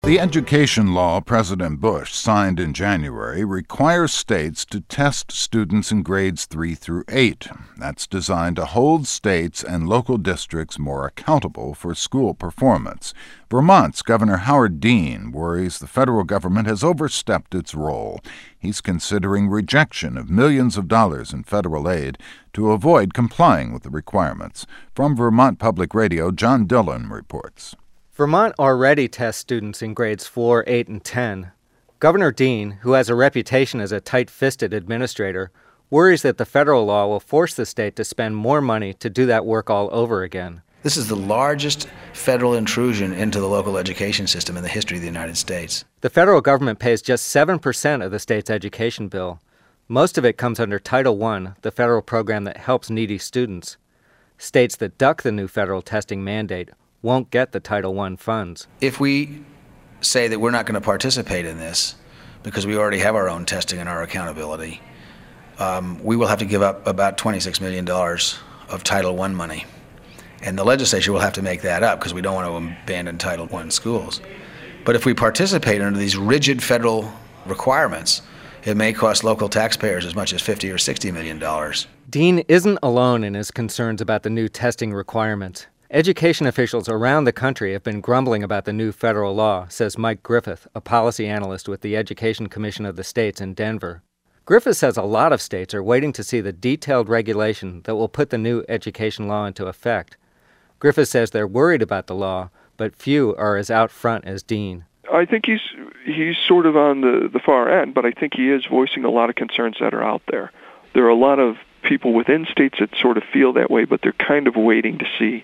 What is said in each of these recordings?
The education law President Bush signed in January requires states to test students in grades 3 through 8. That's designed to hold states and local districts more accountable for school performance. Vermont's Governor Howard Dean worries the federal government has overstepped its role. He's considering rejection of millions of dollars in federal aid to avoid complying with the requirements. From Vermont Public Radio, John Dillon reports. Vermont already tests students in grades 4, 8, and 10. Governor Dean, who has a reputation as a tight-fisted administrator, worries that the federal law will force the state to spend more money to do that work all over again. This is the largest federal intrusion into the local education system in the history of the United States. The federal government pays just 7% of the state's education bill. Most of it comes under Title I, the federal program that helps needy students. States that duck the new federal testing mandate won't get the Title I funds. If we say that we're not going to participate in this because we already have our own testing and our accountability, we will have to give up about $26 million of Title I money. And the legislature will have to make that up because we don't want to abandon Title I schools. But if we participate under these rigid federal requirements, it may cost local taxpayers as much as $50 or $60 million. Dean isn't alone in his concerns about the new testing requirements. Education officials around the country have been grumbling about the new federal law, says Mike Griffith, a policy analyst with the Education Commission of the States in Denver. Griffith says a lot of states are waiting to see the detailed regulation that will put the new education law into effect. Griffith says they're worried about the law, but few are as out front as Dean. I think he's sort of on the far end, but I think he is voicing a lot of concerns that are out there. There are a lot of people within states that sort of feel that way, but they're kind of waiting to see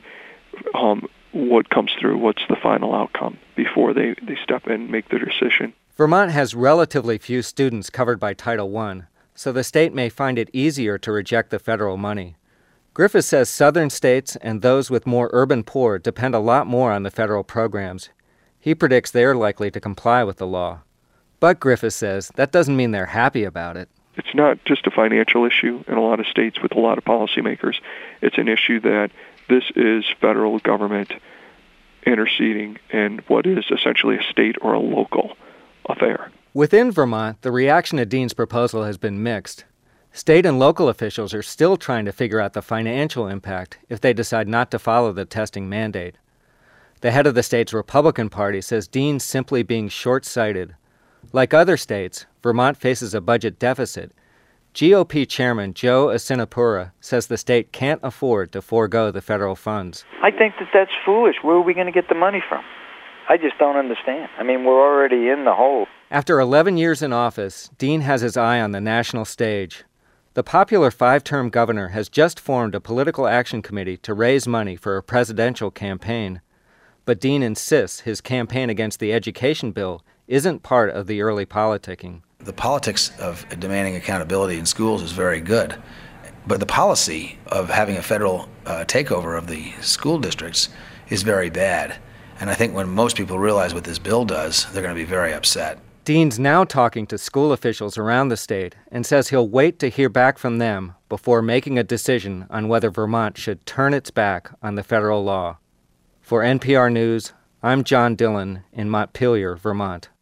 what comes through, what's the final outcome before they step in and make their decision. Vermont has relatively few students covered by Title I, so the state may find it easier to reject the federal money. Griffith says southern states and those with more urban poor depend a lot more on the federal programs. He predicts they're likely to comply with the law. But Griffith says that doesn't mean they're happy about it. It's not just a financial issue in a lot of states with a lot of policymakers. It's an issue that this is federal government interceding in what is essentially a state or a local affair. Within Vermont, the reaction to Dean's proposal has been mixed. State and local officials are still trying to figure out the financial impact if they decide not to follow the testing mandate. The head of the state's Republican Party says Dean's simply being short-sighted. Like other states, Vermont faces a budget deficit. GOP Chairman Joe Asinapura says the state can't afford to forego the federal funds. I think that's foolish. Where are we going to get the money from? I just don't understand. I mean, we're already in the hole. After 11 years in office, Dean has his eye on the national stage. The popular 5-term governor has just formed a political action committee to raise money for a presidential campaign. But Dean insists his campaign against the education bill isn't part of the early politicking. The politics of demanding accountability in schools is very good, but the policy of having a federal takeover of the school districts is very bad. And I think when most people realize what this bill does, they're going to be very upset. Dean's now talking to school officials around the state and says he'll wait to hear back from them before making a decision on whether Vermont should turn its back on the federal law. For NPR News, I'm John Dillon in Montpelier, Vermont.